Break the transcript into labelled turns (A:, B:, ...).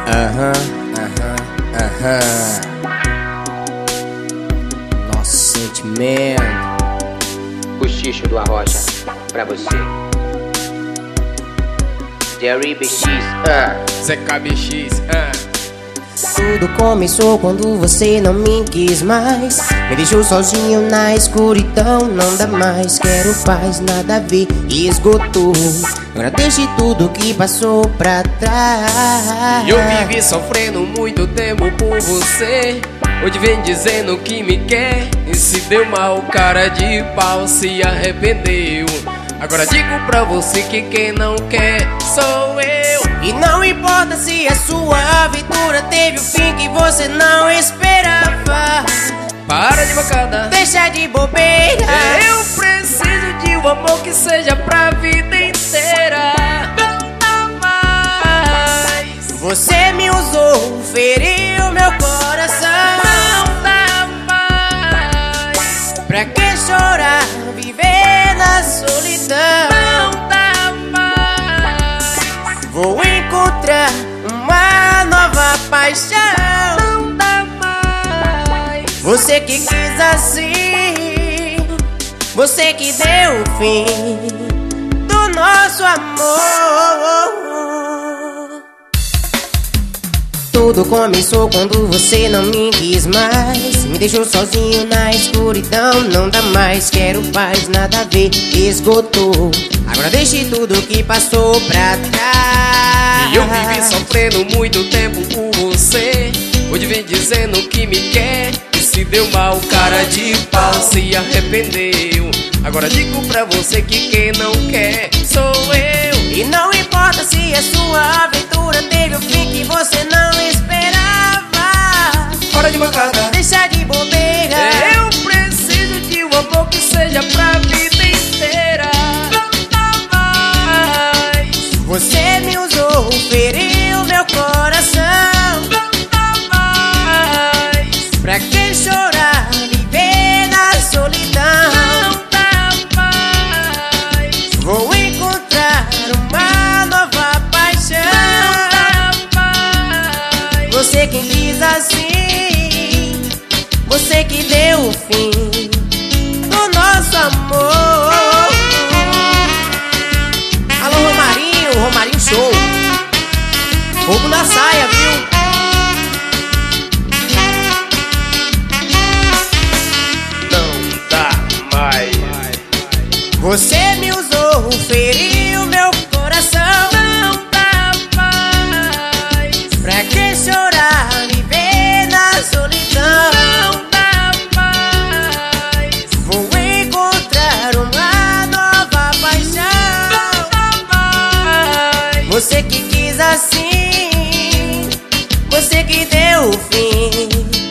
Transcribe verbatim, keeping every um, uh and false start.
A: Aham, aham, aham. Nosso sentimento.
B: Cochicho do Arrocha, pra você. Jerry B X, ah.
A: Z K B X, ah.
C: Tudo começou quando você não me quis mais. Me deixou sozinho na escuridão, não dá mais. Quero paz, nada a ver, esgotou. Agora deixe tudo que passou pra trás.
A: E eu vivi sofrendo muito tempo por você. Hoje vem dizendo que me quer e se deu mal, cara de pau, se arrependeu. Agora digo pra você que quem não quer sou eu.
C: E não importa se a sua aventura teve o fim que você não esperava.
A: Para de bocada,
C: Deixa de bobeira.
A: eu preciso de um amor que seja pra vida inteira. Não dá mais.
C: Você me usou, feriu meu coração.
A: Não dá mais.
C: Pra que chorar, viver na solidão?
A: Não dá mais.
C: Vou encontrar uma nova paixão.
A: Não dá mais.
C: Você que quis assim, você que deu o fim do nosso amor. Tudo começou quando você não me quis mais. Me deixou sozinho na escuridão, não dá mais. Quero paz, nada a ver, esgotou. Agora deixe tudo que passou pra trás.
A: E eu vivi sofrendo muito tempo por você. Hoje vem dizendo que me quer e se deu mal, cara de pau, se arrependeu. Agora digo pra você que quem não quer sou eu.
C: E não importa se a sua aventura teve o fim que você não esperava.
A: Fora de bancada,
C: Deixa de bobeira.
A: eu preciso de um amor que seja pra vida inteira. Não dá mais.
C: Você me usou, feriu meu coração.
A: Não dá mais.
C: Pra que chorar, viver na solidão?
A: Não dá mais.
C: Vou encontrar uma nova paixão.
A: Não dá mais.
C: Você que quis assim, você que deu o fim do nosso amor. Alô Romarinho, Romarinho Show. Fogo na saia, viu?
A: Não dá mais.
C: Você me usou, feriu meu coração.
A: Não dá mais.
C: Pra que chorar, viver na solidão?
A: Não dá mais.
C: Vou encontrar uma nova paixão.
A: Não dá mais.
C: Você que quis assim, você que deu o fim